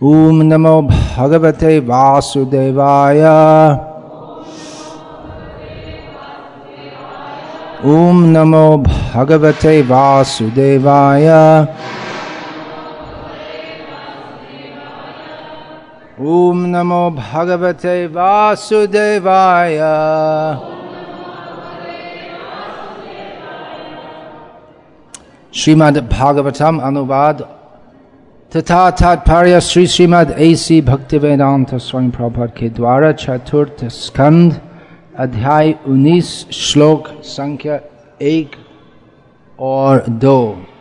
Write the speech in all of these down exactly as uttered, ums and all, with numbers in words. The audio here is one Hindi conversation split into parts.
ओम नमो भगवते वासुदेवाय। ओम नमो भगवते वासुदेवाय। ओम नमो भगवते वासुदेवाय। श्रीमद् भागवतम अनुवाद तथा तात्पर्य श्री श्रीमद् ऐसी भक्तिवेदांत स्वामी प्रभुपाद के द्वारा चतुर्थ स्कंद अध्याय उन्नीस श्लोक संख्या एक और दो।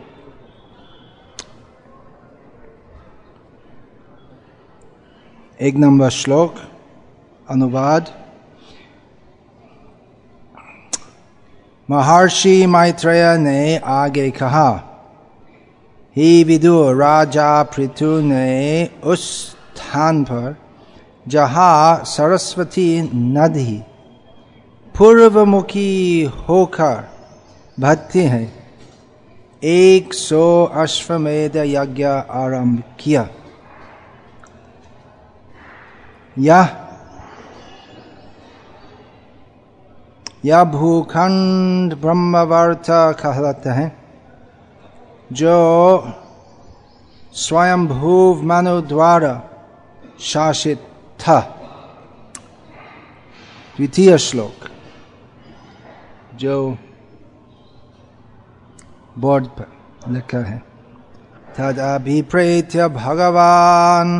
एक नंबर श्लोक अनुवाद। महर्षि मैत्रेय ने आगे कहा, हे विदुर, राजा पृथु ने उस स्थान पर जहाँ सरस्वती नदी पूर्वमुखी होकर बहती है, एक सौ अश्वमेध यज्ञ आरंभ किया। यह यह भूखंड ब्रह्मवर्त कहलाता है, जो स्वयंभू मनु द्वारा शासित था। द्वितीय श्लोक जो बोर्ड पर लिखा है, तदभिप्रेत्य भगवान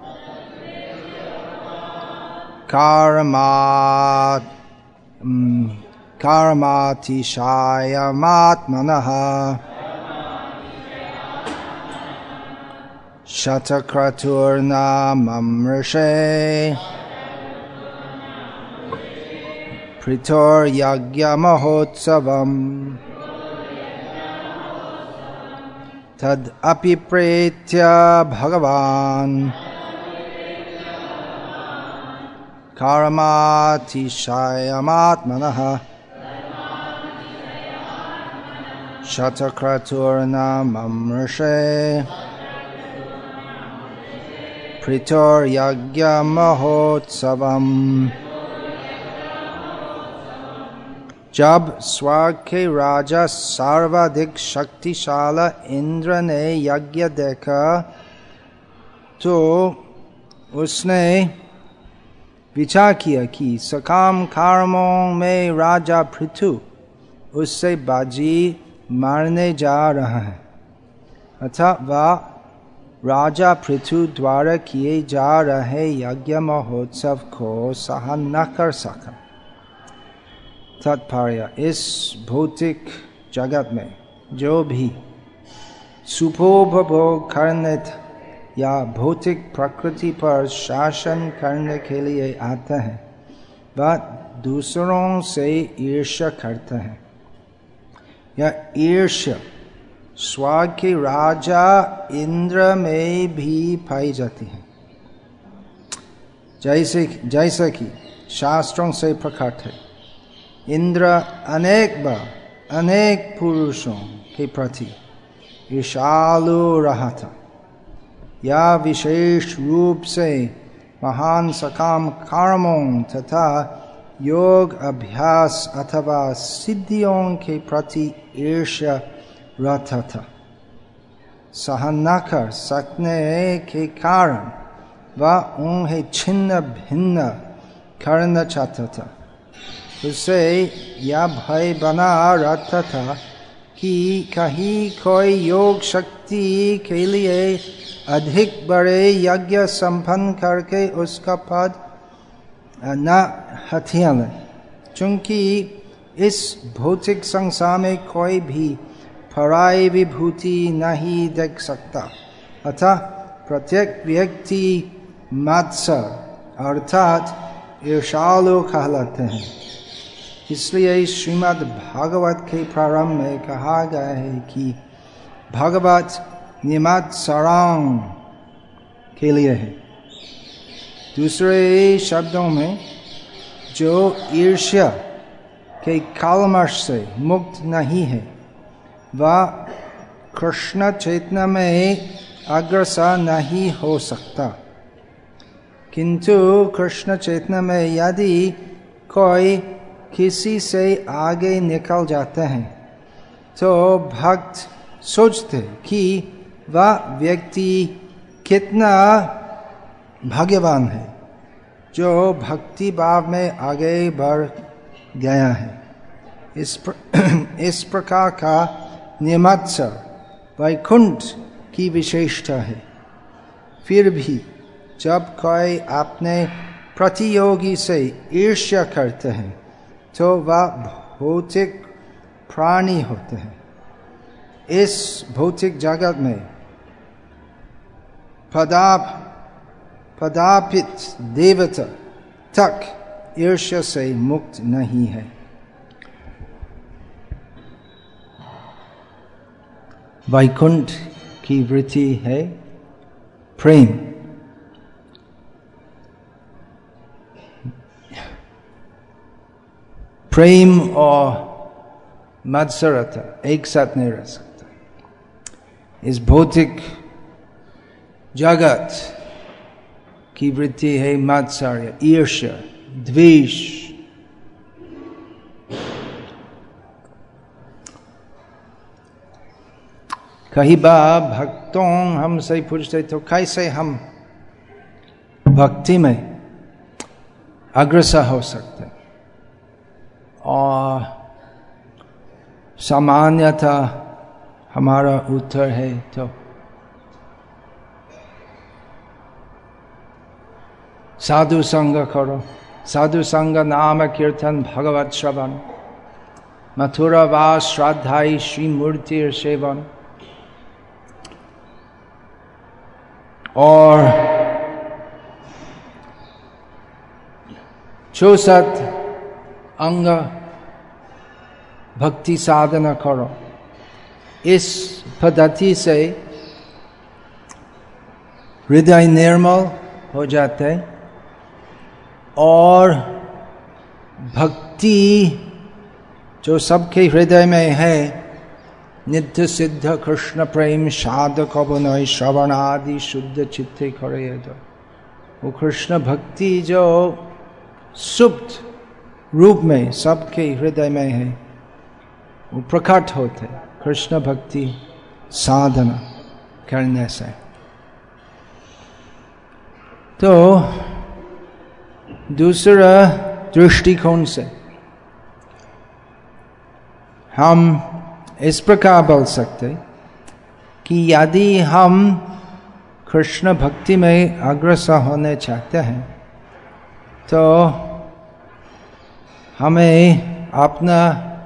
कर्मात् कर्मातिशायमात्मनः शतक्रतुर्नाममृषे पृथोर्यज्ञमहोत्सवम् तदपि प्रेत्य भगवान् कर्मातिशायमात्मनः शतक्रतुर्नाममृषे पृथोर्यज्ञमहोत्सवम्। जब स्वर्ग के राजा सर्वाधिक शक्तिशाली इंद्र ने यज्ञ देखा तो उसने विचार किया कि सकाम कर्मों में राजा पृथु उससे बाजी मारने जा रहा है, अतः वह राजा पृथु द्वारा किए जा रहे यज्ञ महोत्सव को सहन न कर सका। तात्पर्य, इस भौतिक जगत में जो भी सुखोपभोग करने या भौतिक प्रकृति पर शासन करने के लिए आता है, वह दूसरों से ईर्ष्या करता है। यह ईर्ष्या स्वर्ग के राजा इंद्र में भी पाई जाती है, जैसे जैसा कि शास्त्रों से प्रकट है। इंद्र अनेक बार अनेक पुरुषों के प्रति ईर्ष्यालु रहा था। यह विशेष रूप से महान सकाम कर्मों तथा योग अभ्यास अथवा सिद्धियों के प्रति ईर्ष्या रखता था। सहन न कर सकने के कारण वह उन्हें छिन्न भिन्न करना चाहता था। उसे यह भय बना रहता था कि कहीं कोई योग शक्ति के लिए अधिक बड़े यज्ञ संपन्न करके उसका पद न हथिया ले, क्योंकि इस भौतिक संसार में कोई भी पराई विभूति नहीं देख सकता। अतः प्रत्येक व्यक्ति मत्सर अर्थात ईर्ष्यालु कहलाते हैं। इसलिए श्रीमद् भागवत के प्रारंभ में कहा गया है कि भागवत निमत्सरां के लिए है। दूसरे शब्दों में, जो ईर्ष्या के कलमश से मुक्त नहीं है, वह कृष्ण चैतन्य में अग्रसर नहीं हो सकता। किंतु कृष्ण चेतना में यदि कोई किसी से आगे निकल जाते हैं तो भक्त सोचते कि वह व्यक्ति कितना भाग्यवान है जो भक्ति भाव में आगे बढ़ गया है। इस प्र, इस प्रकार का निमत्सर वैकुंठ की विशेषता है। फिर भी जब कोई अपने प्रतियोगी से ईर्ष्या करते हैं तो वह भौतिक प्राणी होते हैं। इस भौतिक जगत में पदाप पदापित देवता तक ईर्ष्या से मुक्त नहीं है। वैकुंठ की वृत्ति है प्रेम। प्रेम और मत्सरता एक साथ नहीं रह सकता। इस भौतिक जगत की वृत्ति है मत्सर्य, ईर्ष्या, द्वेष। कई बार भक्तों हमसे पूछते तो कैसे हम भक्ति में अग्रसर हो सकते, और सामान्यतः हमारा उत्तर है तो साधु संग करो, साधु संग नाम कीर्तन भगवत श्रवण, मथुरा वास श्राद्धाई श्री मूर्ति सेवन, और चौसठ अंग भक्ति साधना करो। इस पद्धति से हृदय निर्मल हो जाते और भक्ति जो सबके हृदय में है, नित्य सिद्ध कृष्ण प्रेम साधक बनय श्रवण आदि शुद्ध चित्ते करे, जो वो कृष्ण भक्ति जो सुप्त रूप में सबके हृदय में है वो प्रकट होते कृष्ण भक्ति साधना करने से। तो दूसरा दृष्टिकोण से हम इस प्रकार बोल सकते कि यदि हम कृष्ण भक्ति में अग्रसर होने चाहते हैं तो हमें अपना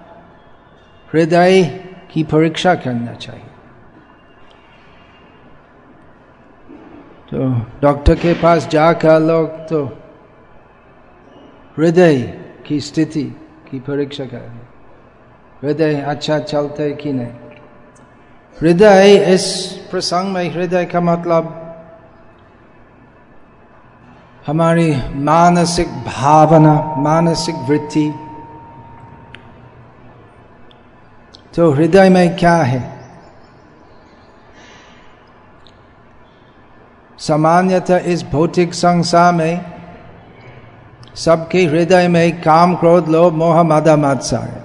हृदय की परीक्षा करना चाहिए। तो डॉक्टर के पास जाकर लोग तो हृदय की स्थिति की परीक्षा करेंगे, हृदय अच्छा चलते कि नहीं। हृदय इस प्रसंग में हृदय का मतलब हमारी मानसिक भावना, मानसिक वृत्ति। तो हृदय में क्या है? सामान्यतः इस भौतिक संसार में सबके हृदय में काम, क्रोध, लोभ, मोह, मद, मात्सर्य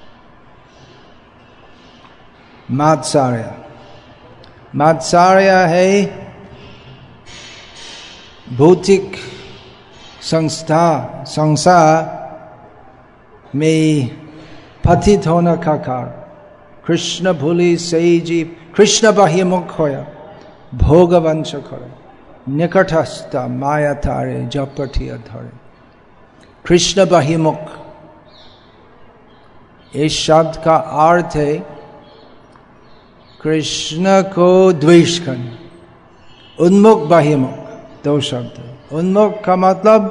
मात्सर्य मात्सर्य है भौतिक संस्था संसार में पतित होने का कारण। कृष्ण भूलि से जीव कृष्ण बहिमुख होया, भोग वंश करे, निकटस्थ माया तारे जपटिया धरे। कृष्ण बहिमुख इस शब्द का अर्थ है कृष्ण को द्वेष करना। उन्मुख बहिमुख दो शब्द है। उन्मुख का मतलब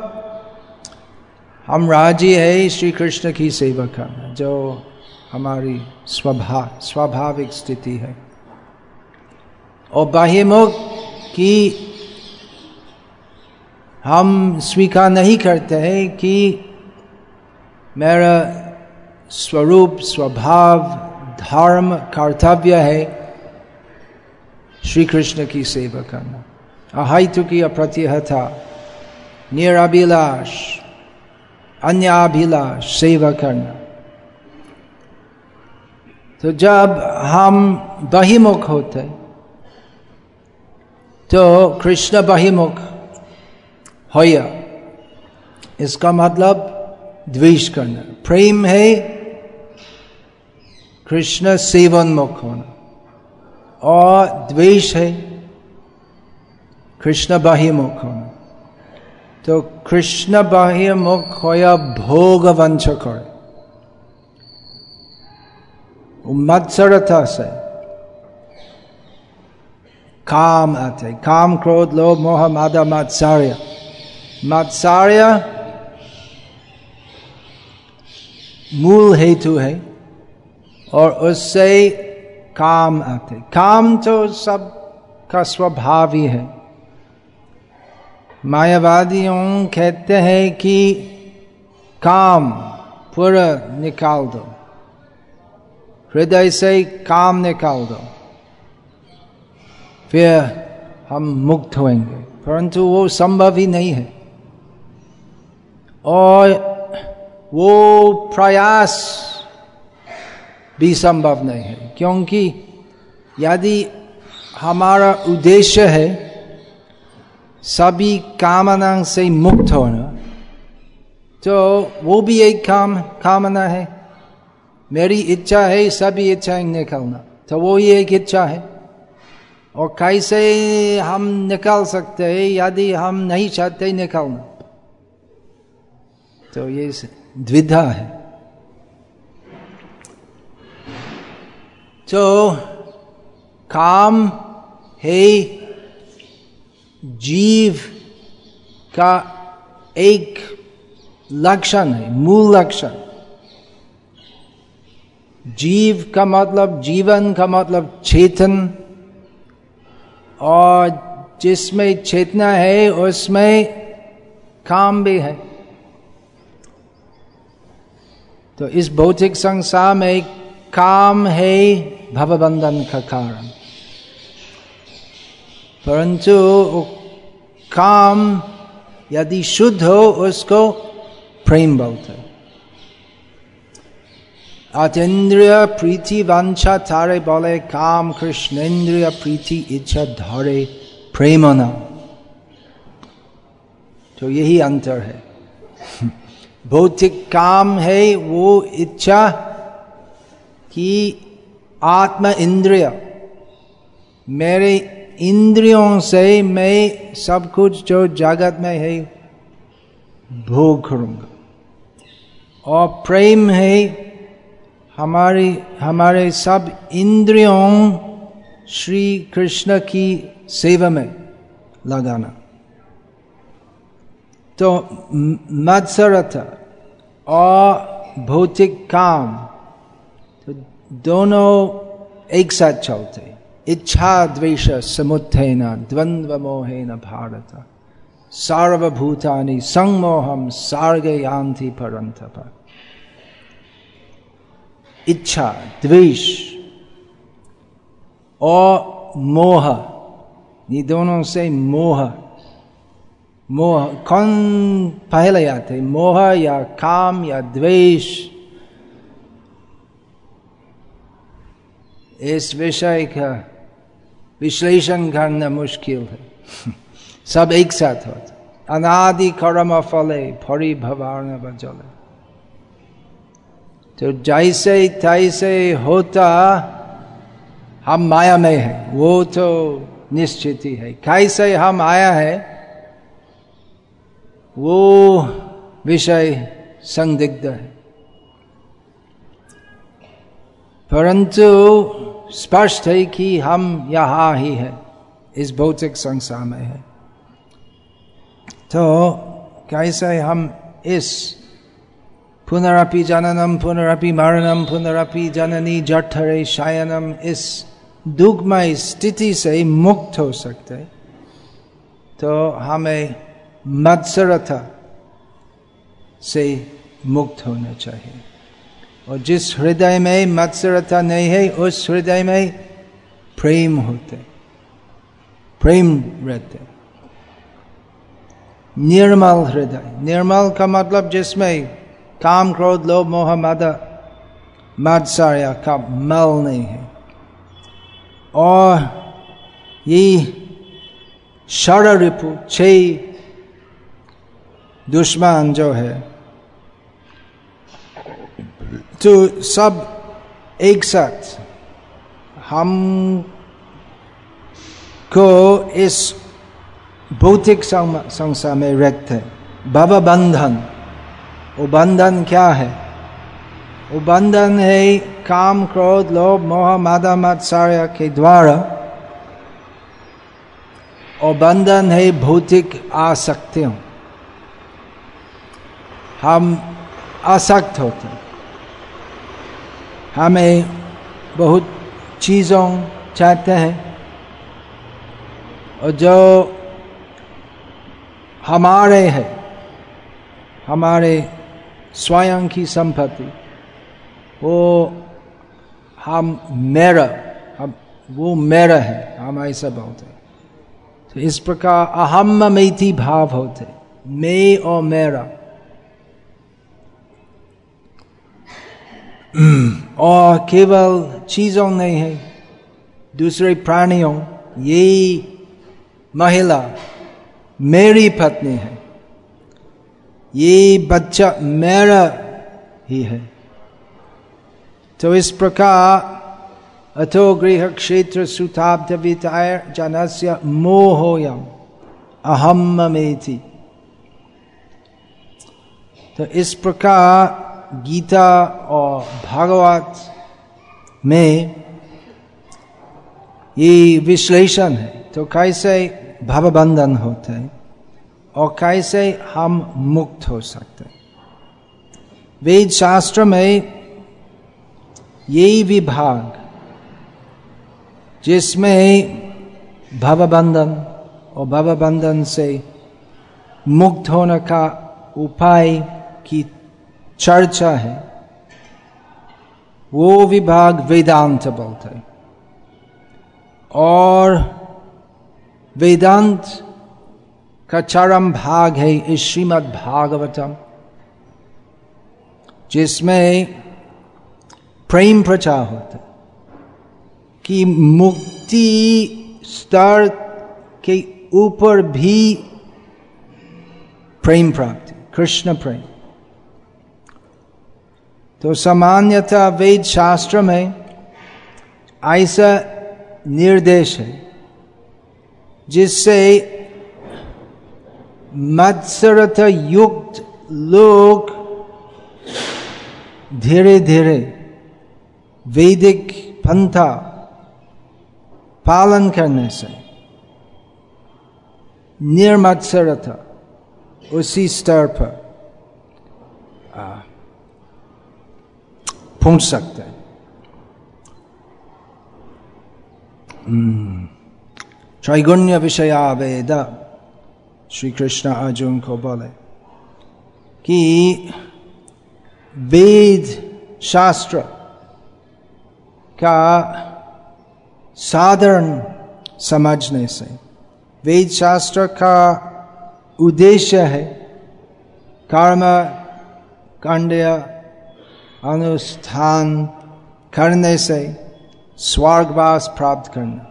हम राजी है श्री कृष्ण की सेवा करना, जो हमारी स्वभाव स्वाभाविक स्थिति है। और बहिमुख की हम स्वीकार नहीं करते हैं कि मेरा स्वरूप, स्वभाव, धर्म, कर्तव्य है श्री कृष्ण की सेवा करना, अहैतुकी अप्रतिहता निरभिलाष अन्याभिलाष सेवा करना। तो जब हम बहिमुख होते तो कृष्ण बहिमुख होया, इसका मतलब द्वेष करना। प्रेम है कृष्ण सेवन्मुख होना, और द्वेष है कृष्ण बहिमुख होना। तो कृष्ण बहिमुख होया भोग वंचक है, मत्सरता से काम आते, काम क्रोध लोभ मोह मादा मात्सर्य। मात्सर्य मूल हेतु है और उससे काम आते। काम तो सब का स्वभाव ही है। मायावादियों कहते हैं कि काम पूरा निकाल दो, हृदय से काम निकाल दो, फिर हम मुक्त होंगे, परंतु वो संभव ही नहीं है। और वो प्रयास भी संभव नहीं है, क्योंकि यदि हमारा उद्देश्य है सभी कामना से मुक्त होना, तो वो भी एक काम कामना है। मेरी इच्छा है सभी इच्छाएं निकलना, तो वो ही एक इच्छा है। और कैसे हम निकाल सकते हैं यदि हम नहीं चाहते निकालना? तो ये द्विधा है। तो काम है जीव का एक लक्षण है, मूल लक्षण। जीव का मतलब, जीवन का मतलब चेतन, और जिसमें चेतना है उसमें काम भी है। तो इस भौतिक संसार में काम है भवबंधन का कारण, परंतु काम यदि शुद्ध हो उसको प्रेम बोलते हैं। अतीन्द्रिय प्रीति वांछा थारे बोले काम, कृष्णेन्द्रिय प्रीति इच्छा धरे प्रेमना। तो यही अंतर है। भौतिक काम है वो इच्छा कि आत्म इंद्रिय, मेरे इंद्रियों से मैं सब कुछ जो जगत में है भोग करूंगा। और प्रेम है हमारी हमारे सब इंद्रियों श्री कृष्ण की सेवा में लगाना। तो मत्सरता और भौतिक काम तो दोनों एक साथ चलते। इच्छा द्वेष समुत्थेन द्वंद्व मोहेन भारत सर्वभूतानि संमोहम सार्गयान्ति परन्तप। इच्छा द्वेष और मोह, ये दोनों से मोह मोह कौन पहले आते, मोह या काम या द्वेष? इस विषय का विश्लेषण करना मुश्किल है। सब एक साथ होता। अनादि कर्म फले फरी भवान बजले। तो जैसे तैसे होता हम माया में है, वो तो निश्चित ही है। कैसे हम आया है वो विषय संदिग्ध है, परंतु स्पष्ट है कि हम यहाँ ही है, इस भौतिक संसार में है। तो कैसे हम इस पुनरपि जननम पुनरपि मरणम पुनरपि जननी जठरे शयनम, इस दुखमय स्थिति से मुक्त हो सकते? तो हमें मत्सरता से मुक्त होना चाहिए। और जिस हृदय में मत्सरता नहीं है उस हृदय में प्रेम होते। प्रेम रहते। निर्मल हृदय, निर्मल का मतलब जिसमें काम क्रोध लोभ मोह मद मात्सर्य का मल नहीं है। और ये षड रिपु छह दुश्मन जो है, तो सब एक साथ हम को इस भौतिक संसार में रखते हैं। भव बंधन, वो बंधन क्या है? वो बंधन है काम क्रोध लोभ मोह मद मात्सर्य के द्वारा, और बंधन है भौतिक आसक्तियों। हम आसक्त होते हैं, हमें बहुत चीज़ों चाहते हैं, और जो हमारे है, हमारे स्वयं की संपत्ति, वो हम मेरा, हम वो मेरा है, हम ऐसा बोलते हैं। तो इस प्रकार अहम ममेति भाव होते, मैं और मेरा। और केवल चीजों नहीं है, दूसरे प्राणियों, ये महिला मेरी पत्नी है, ये बच्चा मेरा ही है। तो इस प्रकार अतो गृह क्षेत्र सुताब्ध विताय जनस्य मोहोयम अहम ममेति। तो इस प्रकार गीता और भागवत में ये विश्लेषण है। तो कैसे भवबंधन होते हैं और कैसे हम मुक्त हो सकते हैं। वेद शास्त्र में यही विभाग जिसमें भवबंधन और भवबंधन से मुक्त होने का उपाय की चर्चा है, वो विभाग वेदांत बोलते हैं। और वेदांत का चरम भाग है इस श्रीमद् भागवतम, जिसमें प्रेम प्रचार होता है कि मुक्ति स्तर के ऊपर भी प्रेम प्राप्ति, कृष्ण प्रेम। तो सामान्यतः वेद शास्त्र में ऐसा निर्देश है जिससे मत्सरता युक्त लोग धीरे धीरे वैदिक पंथा पालन करने से निर्मत्सरता उसी स्तर पर पहुंच सकते हैं। त्रैगुण्य विषया वेद, श्री कृष्ण अर्जुन को बोले कि वेद शास्त्र का साधारण समझने से, वेद शास्त्र का उद्देश्य है कर्म कांड अनुष्ठान करने से स्वर्गवास प्राप्त करना।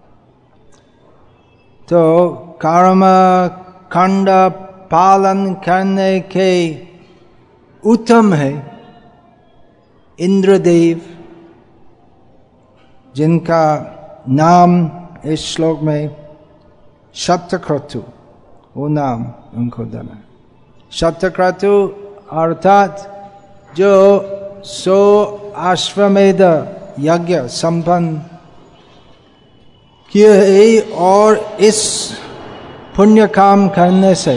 तो कर्म कांड पालन करने के उत्तम है इंद्रदेव, जिनका नाम इस श्लोक में शतक्रतु, वो नाम उनको देना। शतक्रतु अर्थात जो सो अश्वमेध यज्ञ संपन्न किए है और इस पुण्य काम करने से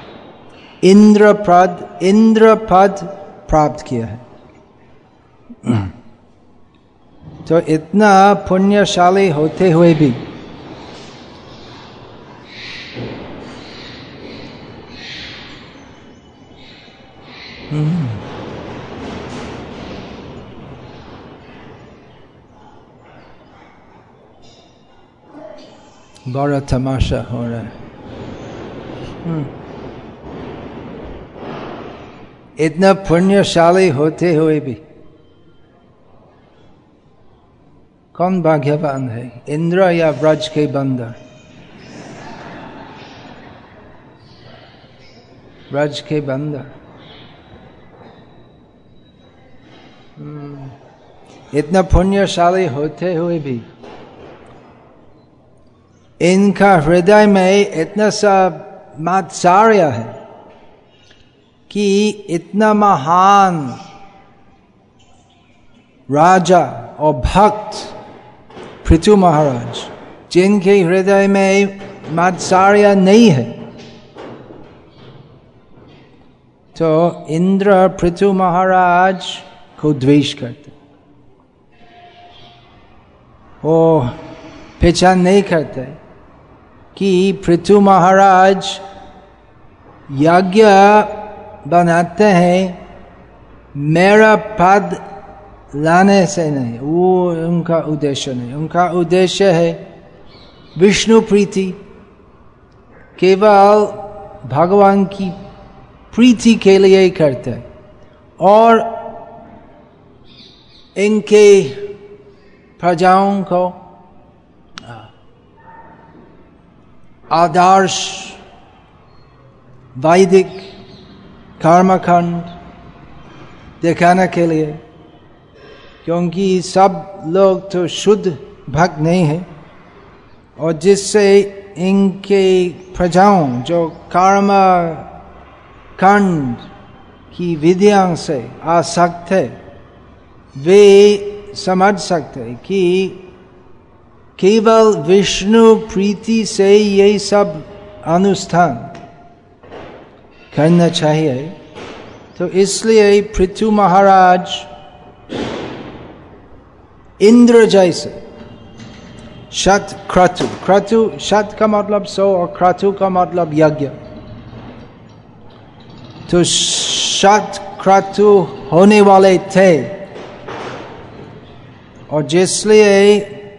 इंद्रपद इंद्रपद प्राप्त किया है। तो इतना पुण्यशाली होते हुए भी बड़ा तमाशा हो रहा है। इतना पुण्यशाली होते हुए भी कौन भाग्यवान है, इंद्र या ब्रज के बंदर? ब्रज के बंदर। इतना पुण्यशाली होते हुए भी इनका हृदय में इतना सा मात्सर्य है कि इतना महान राजा और भक्त पृथु महाराज, जिनके हृदय में मात्सर्य नहीं है, तो इंद्र पृथु महाराज को द्वेष करते, वो पहचान नहीं करते कि पृथु महाराज यज्ञ बनाते हैं मेरा पद लाने से नहीं, वो उनका उद्देश्य नहीं। उनका उद्देश्य है विष्णु प्रीति, केवल भगवान की प्रीति के लिए ही करते हैं, और इनके प्रजाओं को आदर्श वैदिक कर्मकांड दिखाने के लिए, क्योंकि सब लोग तो शुद्ध भक्त नहीं है, और जिससे इनके प्रजाओं जो कर्म कांड की विधियों से आसक्त है, वे समझ सकते कि केवल विष्णु प्रीति से ये सब अनुष्ठान करना चाहिए। तो इसलिए पृथु महाराज इंद्र जैसे शत क्रतु, क्रतु शत का मतलब सौ और क्रतु का मतलब यज्ञ, तो शत क्रतु होने वाले थे, और जिसलिए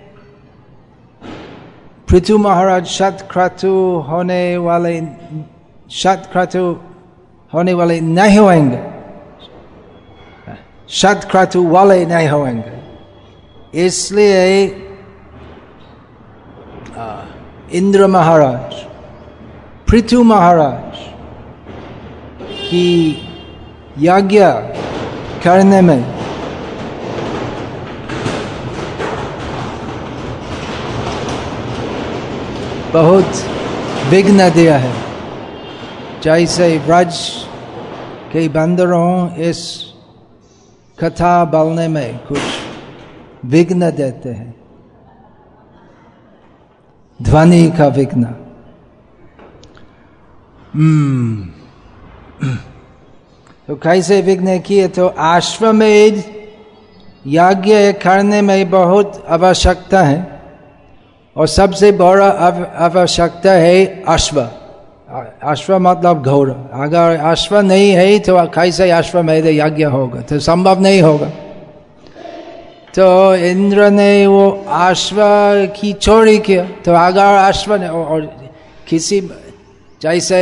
पृथु महाराज शत क्रतु होने वाले शत क्रतु होने वाले नहीं होंगे, शत क्रतु वाले नहीं होंगे, इसलिए इंद्र महाराज पृथु महाराज की यज्ञ करने में बहुत विघ्न दिया है। जैसे ब्रज के बंदरों इस कथा बोलने में कुछ विघ्न देते हैं, ध्वनि का विघ्न। तो कैसे विघ्न किए? तो अश्वमेध यज्ञ करने में बहुत आवश्यकता है, और सबसे बड़ा आवश्यकता है अश्व। अश्व मतलब घोड़ा। अगर अश्व नहीं है तो कैसे अश्वमेध यज्ञ होगा? तो संभव नहीं होगा। तो इंद्र ने वो अश्व की चोरी किया। तो अगर अश्व ने और किसी जैसे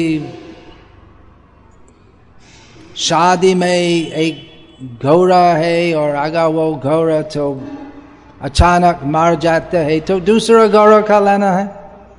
शादी में एक घोड़ा है और अगर वो घोड़ा तो अचानक मार जाते है तो दूसरा घोड़ा का लाना है।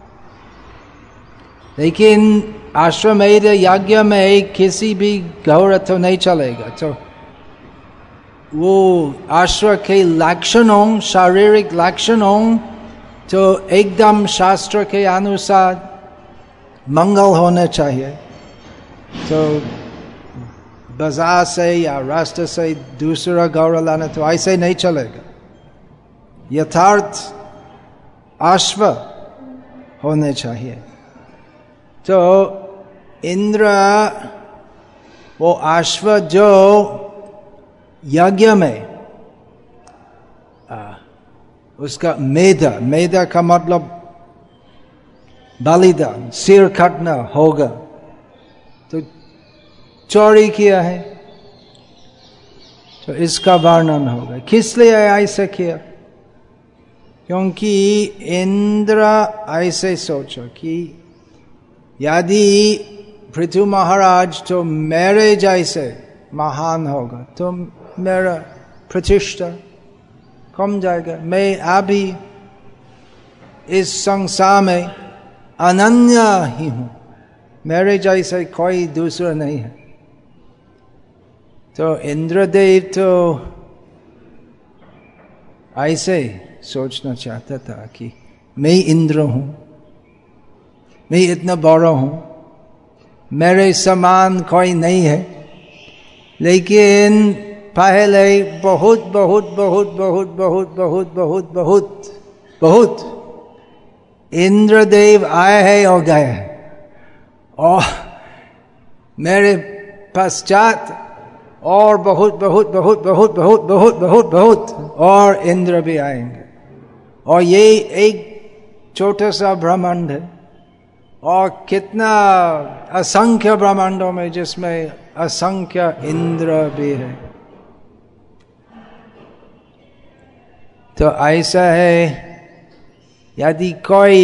लेकिन अश्वमेध यज्ञ में किसी भी घोड़ा तो नहीं चलेगा। तो वो अश्व के लक्षणों, शारीरिक लक्षणों तो एकदम शास्त्र के अनुसार मंगल होने चाहिए। तो बाजार से या रास्ते से दूसरा घोड़ा लाना तो ऐसे नहीं चलेगा। यथार्थ अश्व होने चाहिए। तो इंद्र वो अश्व जो यज्ञ में आ, उसका मेधा, मेधा का मतलब बलिदान, सिर काटना होगा, तो चोरी किया है। तो इसका वर्णन होगा किस लिए ऐसा किया। क्योंकि इंद्र ऐसे सोचो कि यदि पृथु महाराज तो मेरे जैसे महान होगा तो मेरा प्रतिष्ठा कम जाएगा। मैं अभी इस संसार में अनन्य ही हूं, मेरे जैसे कोई दूसरा नहीं है। तो इंद्रदेव तो ऐसे सोचना चाहता था कि मैं इंद्र हूं, मैं इतना बड़ा हूं, मेरे समान कोई नहीं है। लेकिन पहले बहुत बहुत बहुत बहुत बहुत बहुत बहुत बहुत बहुत इंद्रदेव आए हैं और गए हैं, और मेरे पश्चात और बहुत बहुत बहुत बहुत बहुत बहुत बहुत बहुत और इंद्र भी आएंगे। और ये एक छोटा सा ब्रह्मांड है, और कितना असंख्य ब्रह्मांडों में जिसमें असंख्य इंद्र भी है। तो ऐसा है, यदि कोई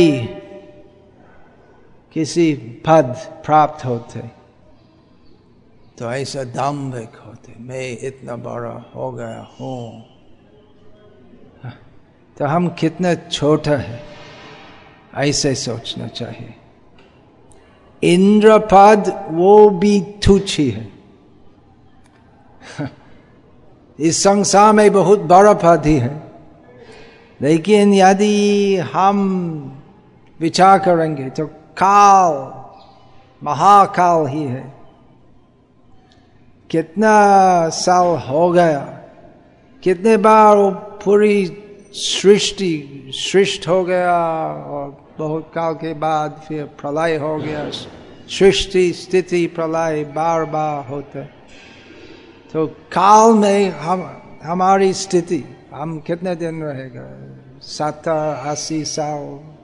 किसी पद प्राप्त होते तो ऐसा दाम्भिक होते, मैं इतना बड़ा हो गया हूं। तो हम कितना छोटा है ऐसे सोचना चाहिए। इंद्र पद वो भी तुच्छ ही है, इस संसार में बहुत बड़ा पद ही है। लेकिन यदि हम विचार करेंगे तो काल महाकाल ही है। कितना साल हो गया, कितने बार वो पूरी सृष्टि सृष्टि हो गया, और बहुत काल के बाद फिर प्रलय हो गया। सृष्टि स्थिति प्रलय बार बार होता। तो काल में हम हमारी स्थिति, हम कितने दिन रहेगा? सत्तर अस्सी साल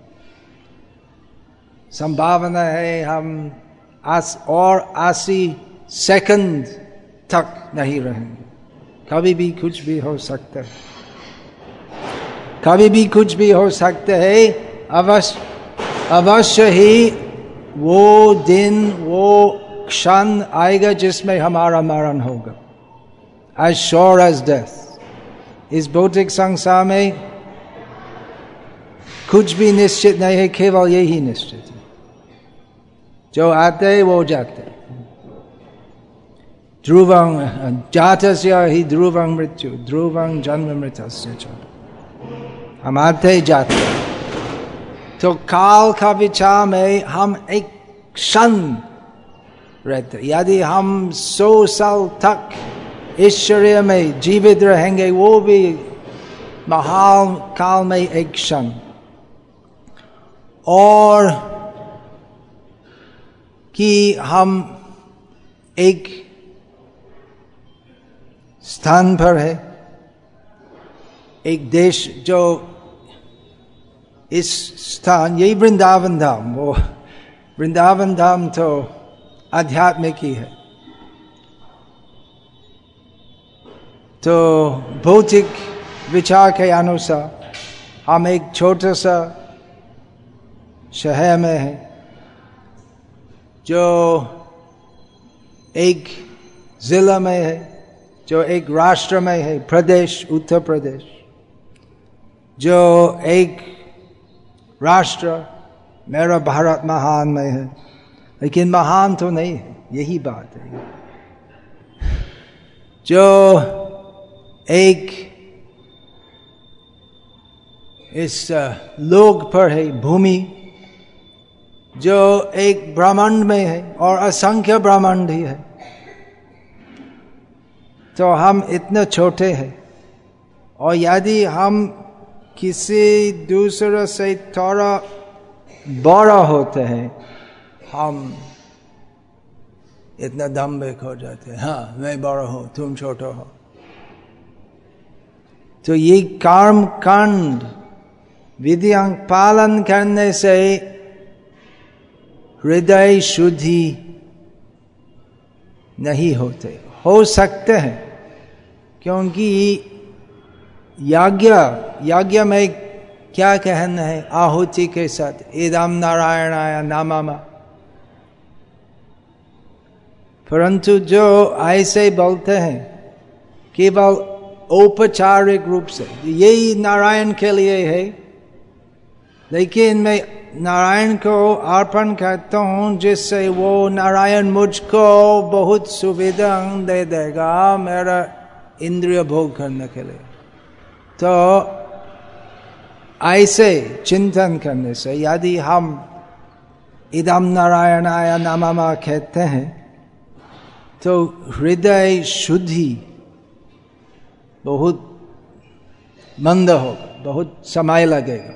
संभावना है हम आस और अस्सी सेकंड तक नहीं रहेंगे। कभी भी कुछ भी हो सकता है, कभी भी कुछ भी हो सकता है। अवश्य अवश्य ही वो दिन वो क्षण आएगा जिसमें हमारा मरण होगा। As sure as death. इस भौतिक संसार में कुछ भी निश्चित नहीं है, केवल यही निश्चित है, जो आते वो जाते। ध्रुवं जातस्य ही ध्रुवं मृत्यु, ध्रुवं जन्म मृतस्य च। हम आते जाते। तो काल का विचार में हम एक क्षण रहते। यदि हम सौ साल तक इस शरीर में जीवित रहेंगे, वो भी महान काल में एक क्षण। और कि हम एक स्थान पर है, एक देश, जो इस स्थान, यही वृंदावन धाम। वो वृंदावन धाम तो आध्यात्मिक ही है। तो भौतिक विचार के अनुसार हम एक छोटा सा शहर में है, जो एक जिला में है, जो एक राष्ट्र में है, प्रदेश उत्तर प्रदेश, जो एक राष्ट्र मेरा भारत महान में है। लेकिन महान तो नहीं है, यही बात है। जो एक इस लोक पर है, भूमि, जो एक ब्रह्मांड में है, और असंख्य ब्रह्मांड ही है। तो हम इतने छोटे हैं, और यदि हम किसी दूसरे से थोड़ा बड़ा होते हैं, हम इतना दाम्भिक हो जाते हैं। हाँ, मैं बड़ा हूं, तुम छोटा हो। तो ये कर्म कांड विधियां पालन करने से हृदय शुद्धि नहीं होते। हो सकते हैं, क्योंकि यज्ञ यज्ञ में क्या कहना है आहुति के साथ, इदम नारायणाय नमः। परंतु जो ऐसे बोलते हैं केवल औपचारिक रूप से, यही नारायण के लिए है, लेकिन मैं नारायण को अर्पण करता हूँ जिससे वो नारायण मुझको बहुत सुविधा दे देगा मेरा इंद्रिय भोग करने के लिए। तो ऐसे चिंतन करने से यदि हम इदम नारायणाय नमः कहते हैं तो हृदय शुद्धि बहुत मंद होगा, बहुत समय लगेगा।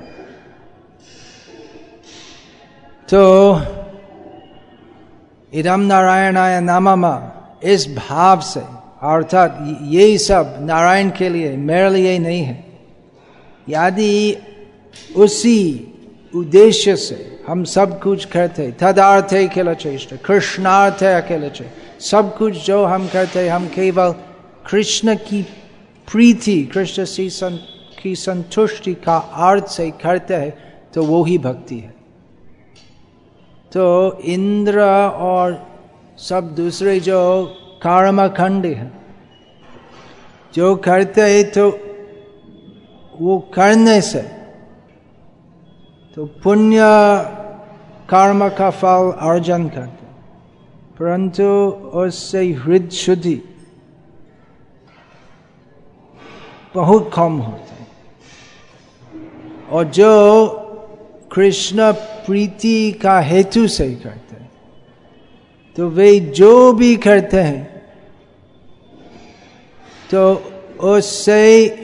तो इदम नारायणाय नमः इस भाव से, अर्थात ये सब नारायण के लिए, मेरे लिए नहीं है। यदि उसी उद्देश्य से हम सब कुछ करते, तदार्थे किल चेष्टा, कृष्णार्थे अकेले चे, सब कुछ जो हम करते हम केवल कृष्ण की प्रीति, कृष्ण की संतुष्टि का अर्थ से करते हैं, तो वो ही भक्ति है। तो इंद्र और सब दूसरे जो कर्मखंडी हैं जो करते हैं, तो वो करने से तो पुण्य कर्म का फल अर्जन करते, परंतु उससे हृदय शुद्धि बहुत कम होता है। और जो कृष्ण प्रीति का हेतु से करते हैं, तो वे जो भी करते हैं तो उससे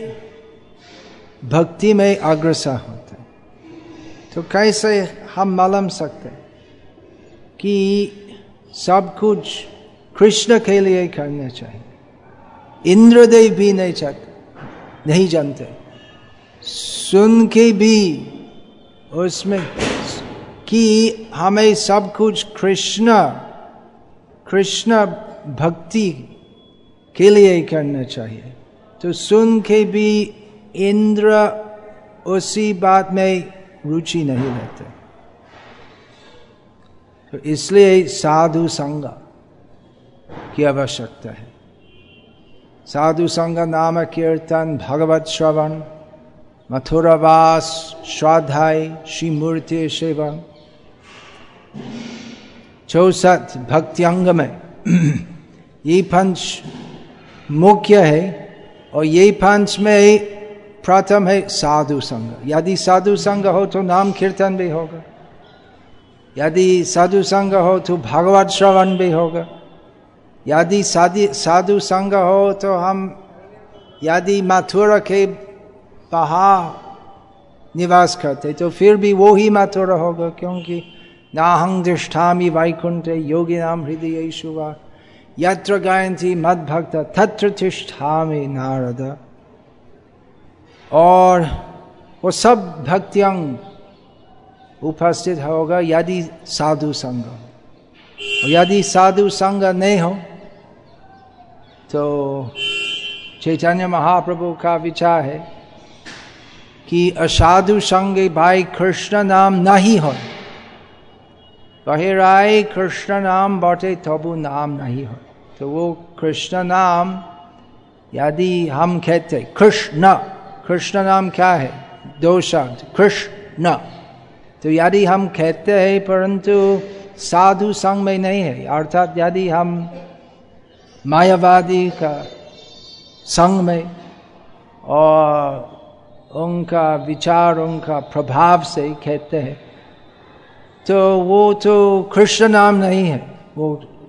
भक्ति में अग्रसर होते हैं। तो कैसे हम मालूम सकते हैं कि सब कुछ कृष्ण के लिए करना चाहिए? इंद्रदेव भी नहीं चाहते, नहीं जानते, सुन के भी उसमें कि हमें सब कुछ कृष्ण कृष्ण भक्ति के लिए करना चाहिए, तो सुन के भी इंद्र उसी बात में रुचि नहीं लेते। तो इसलिए साधु संग की आवश्यकता है। साधु संग नाम कीर्तन, भगवत श्रवण, मथुरावास, स्वाध्याय, श्री मूर्ति सेवन, चौसठ भक्त्यंग में ये पंच मुख्य है। और ये पंच में प्रथम है साधु संग। यदि साधु संग हो तो नाम कीर्तन भी होगा, यदि साधु संग हो तो भगवत श्रवण भी होगा, यदि साधु संग हो तो हम यदि मथुरा के पहाड़ निवास करते तो फिर भी वो ही मथुरा होगा, क्योंकि नाहं दृष्टामि वैकुंठे योगिनां हृदयेषु वा यत्र गायन्ति मद्भक्त तत्र तिष्ठामि नारद। और वो सब भक्त्यंग उपस्थित होगा यदि साधु संग हो। और यदि साधु संग नहीं हो तो चैतन्य महाप्रभु का विचार है कि असाधु संगे भाई कृष्ण नाम नहीं हो, बहिराय कृष्ण नाम बटे तबु नाम नहीं हो। तो वो कृष्ण नाम यदि हम कहते, कृष्ण कृष्ण नाम क्या है? दो शब्द कृष्ण। तो यदि हम कहते हैं परंतु साधु संग में नहीं है, अर्थात यदि हम मायावादी का संग में और उनका विचार, उनका प्रभाव से कहते हैं, तो वो तो कृष्ण नाम नहीं है, वो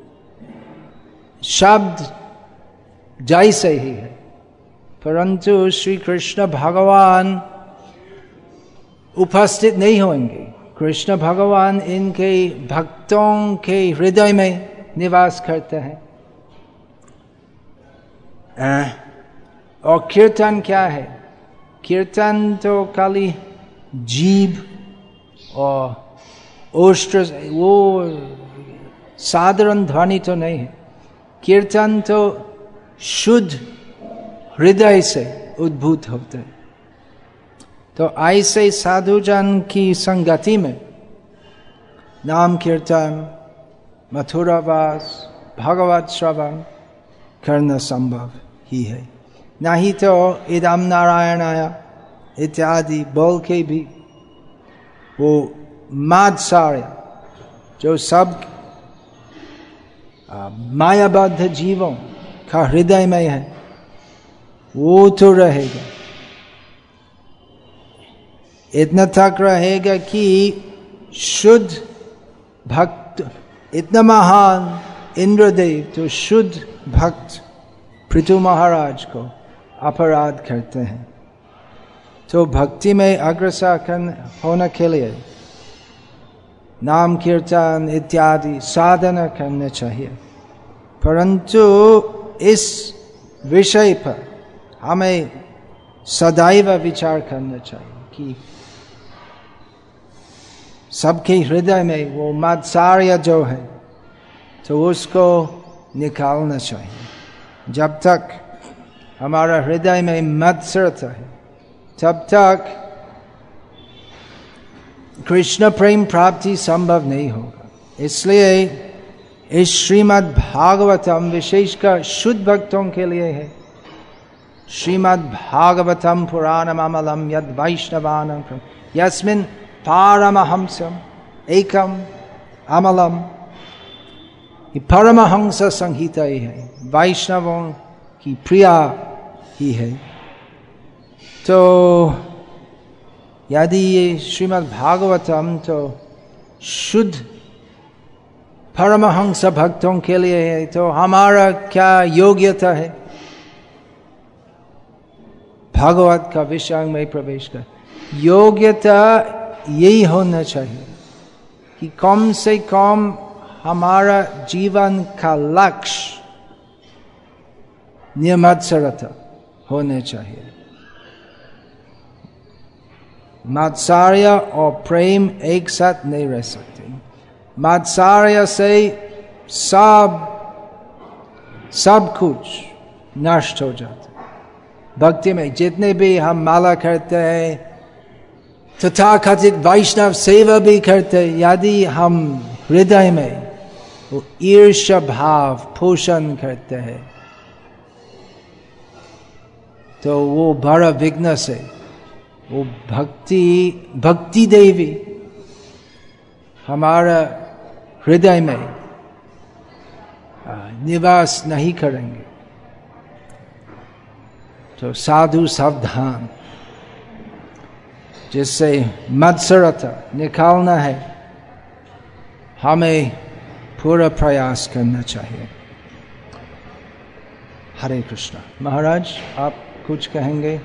शब्द जैसे ही है, परंतु श्री कृष्ण भगवान उपस्थित नहीं होंगे। कृष्ण भगवान इनके भक्तों के हृदय में निवास करते हैं। और कीर्तन क्या है? कीर्तन तो खाली जीभ और ओष्ठ, वो साधारण ध्वनि तो नहीं है। कीर्तन तो शुद्ध हृदय से उद्भूत होते हैं। तो ऐसे साधुजन की संगति में नाम कीर्तन, मथुरावास, भगवत श्रवण करना संभव ही है। नहीं तो इदम नारायणाय इत्यादि बोल के भी वो मात्सर्य जो सब मायाबद्ध जीवों का हृदय में है वो तो रहेगा। इतना तक रहेगा कि शुद्ध भक्त, इतना महान इंद्रदेव तो शुद्ध भक्त पृथु महाराज को अपराध करते हैं, तो भक्ति में अग्रसर होने के लिए नाम कीर्तन इत्यादि साधना करने चाहिए। परंतु इस विषय पर हमें सदैव विचार करना चाहिए कि सबके हृदय में वो मात्सर्य जो है तो उसको निकालना चाहिए। जब तक हमारा हृदय में मत्सरता है तब तक कृष्ण प्रेम प्राप्ति संभव नहीं होगा। इसलिए इस श्रीमद् भागवतम विशेषकर शुद्ध भक्तों के लिए है। श्रीमद् भागवतम पुराणम अमलम यद वैष्णवानां यस्मिन् पारमहंसम एकम अमलम, ये परमहंस संहिता ही है, वैष्णवों की प्रिया ही है। तो यदि ये श्रीमद् भागवतम तो शुद्ध परमहंस भक्तों के लिए है, तो हमारा क्या योग्यता है भागवत का विषय में प्रवेश कर? योग्यता यही होना चाहिए कि कम से कम हमारा जीवन का लक्ष्य निर्मत्सरता होने चाहिए। मात्सर्य और प्रेम एक साथ नहीं रह सकते। मात्सर्य से सब सब कुछ नष्ट हो जाता है। भक्ति में जितने भी हम माला करते हैं, तथाकथित वैष्णव सेवा भी करते, यदि हम हृदय में वो ईर्ष्या भाव पोषण करते हैं तो वो बड़ा विघ्न से वो भक्ति भक्ति देवी हमारा हृदय में निवास नहीं करेंगे। तो साधु सावधान, जिससे मत्सरता निकालना है हमें पूरा प्रयास करना चाहिए। हरे कृष्णा। महाराज आप कुछ कहेंगे?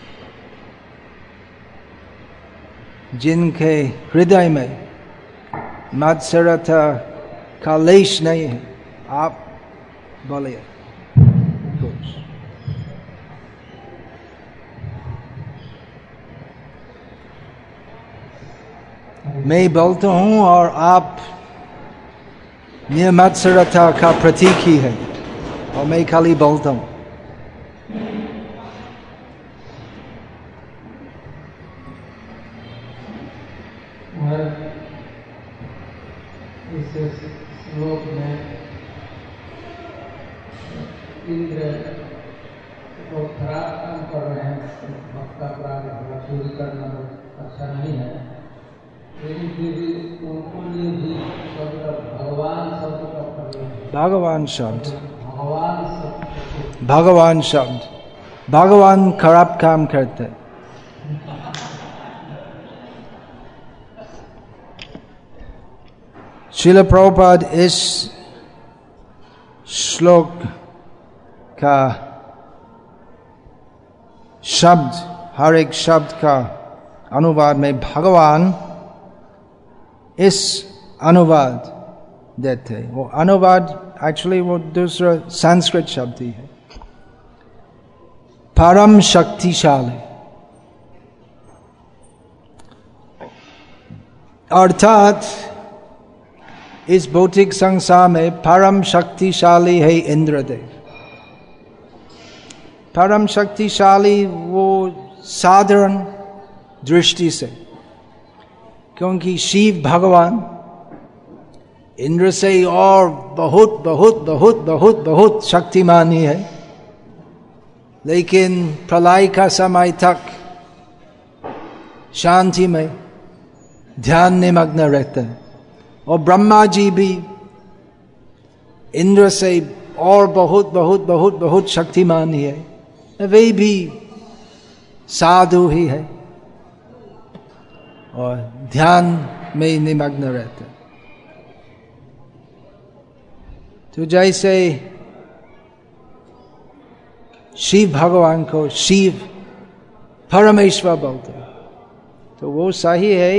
जिनके हृदय में मत्सरता का लेश नहीं है, आप बोलिए कुछ। मैं बोलता हूँ और आप निर्मत्सरता का प्रतीक ही है और मैं खाली बोलता हूँ। इस श्लोक में इंद्र तो खराब काम कर रहे हैं, भक्त अपराध चोरी करना अच्छा नहीं है, लेकिन फिर भी उनको लिए भी शब्द भगवान शब्द का प्रयोग, भगवान शब्द भगवान शब्द भगवान शब्द भगवान खराब काम करते। श्रील प्रभुपाद इस श्लोक का शब्द, हर एक शब्द का अनुवाद में भगवान इस अनुवाद देते। वो अनुवाद एक्चुअली वो दूसरा संस्कृत शब्द ही है, परम शक्तिशाली। अर्थात इस भौतिक संसार में परम शक्तिशाली है इंद्रदेव। परम शक्तिशाली वो साधारण दृष्टि से, क्योंकि शिव भगवान इंद्र से और बहुत बहुत बहुत बहुत बहुत शक्तिमान ही है, लेकिन प्रलय का समय तक शांति में ध्यान निमग्न रहते हैं। और ब्रह्मा जी भी इंद्र से और बहुत बहुत बहुत बहुत शक्तिमान ही है, वे भी साधु ही है और ध्यान में निमग्न रहते हैं। तो जैसे शिव भगवान को शिव परमेश्वर बोलते हैं, तो वो सही है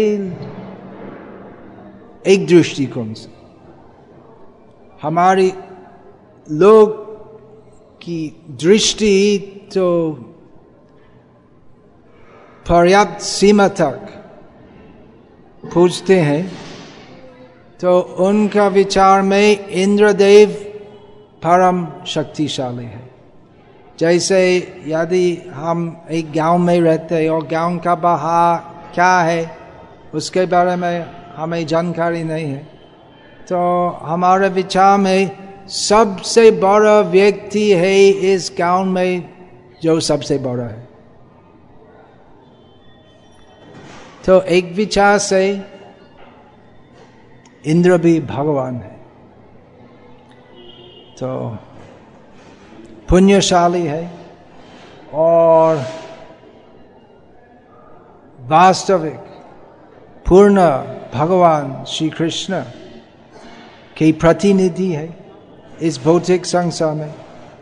एक दृष्टिकोण से। हमारी लोग की दृष्टि तो पर्याप्त सीमा तक पूछते हैं, तो उनका विचार में इंद्रदेव परम शक्तिशाली है। जैसे यदि हम एक गांव में रहते हैं और गांव का बाहर क्या है उसके बारे में हमें जानकारी नहीं है, तो हमारे विचार में सबसे बड़ा व्यक्ति है इस गांव में जो सबसे बड़ा है। तो एक विचार से इंद्र भी भगवान है, तो पुण्यशाली है और वास्तविक पूर्ण भगवान श्री कृष्ण के प्रतिनिधि है इस भौतिक संसार में।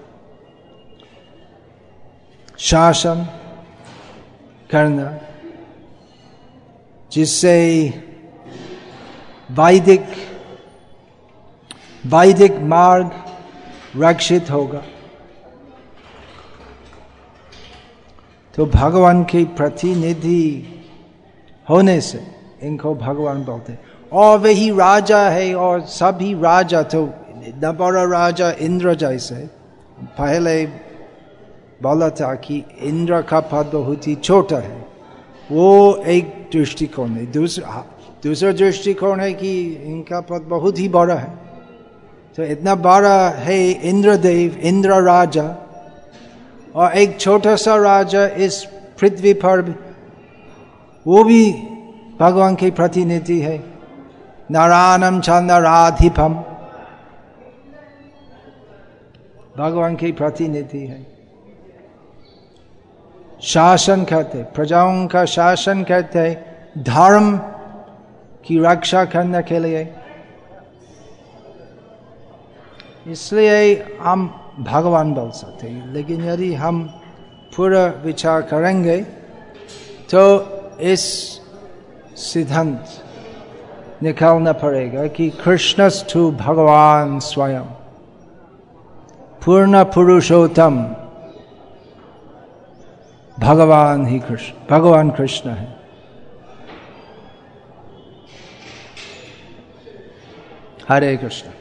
शासन करना जिससे वैदिक वैदिक मार्ग रक्षित होगा, तो भगवान के प्रतिनिधि होने से इनको भगवान बोलते हैं। और वही राजा है, और सभी राजा तो इतना बड़ा राजा इंद्र जैसे, पहले बोला था कि इंद्र का पद बहुत ही छोटा है, वो एक दृष्टिकोण है। दूसरा दूसरा दृष्टिकोण है कि इनका पद बहुत ही बड़ा है, तो इतना बड़ा है इंद्रदेव, इंद्र राजा, और एक छोटा सा राजा इस पृथ्वी पर, वो भी भगवान के प्रतिनिधि है। नारायणम च नराधिपम, भगवान के प्रतिनिधि है। शासन करते, प्रजाओं का शासन करते, धर्म की रक्षा करने के लिए, इसलिए हम भगवान बोल सकते हैं। लेकिन यदि हम पूरा विचार करेंगे तो इस सिद्धांत निकालना पड़ेगा कि कृष्णस्तु भगवान स्वयं, पूर्ण पुरुषोत्तम भगवान ही कृष्ण, भगवान कृष्ण है। हरे कृष्ण।